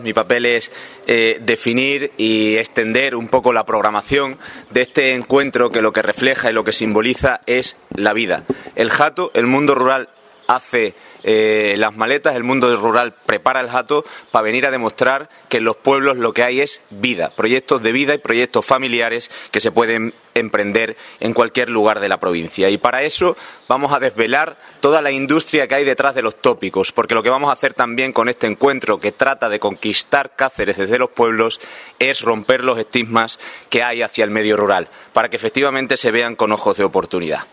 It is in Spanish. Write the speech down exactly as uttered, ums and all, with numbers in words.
Mi papel es eh, definir y extender un poco la programación de este encuentro que lo que refleja y lo que simboliza es la vida. El jato, el mundo rural hace eh, las maletas, el mundo rural prepara el jato para venir a demostrar que en los pueblos lo que hay es vida, proyectos de vida y proyectos familiares que se pueden emprender en cualquier lugar de la provincia. Y para eso vamos a desvelar toda la industria que hay detrás de los tópicos, porque lo que vamos a hacer también con este encuentro que trata de conquistar Cáceres desde los pueblos es romper los estigmas que hay hacia el medio rural, para que efectivamente se vean con ojos de oportunidad.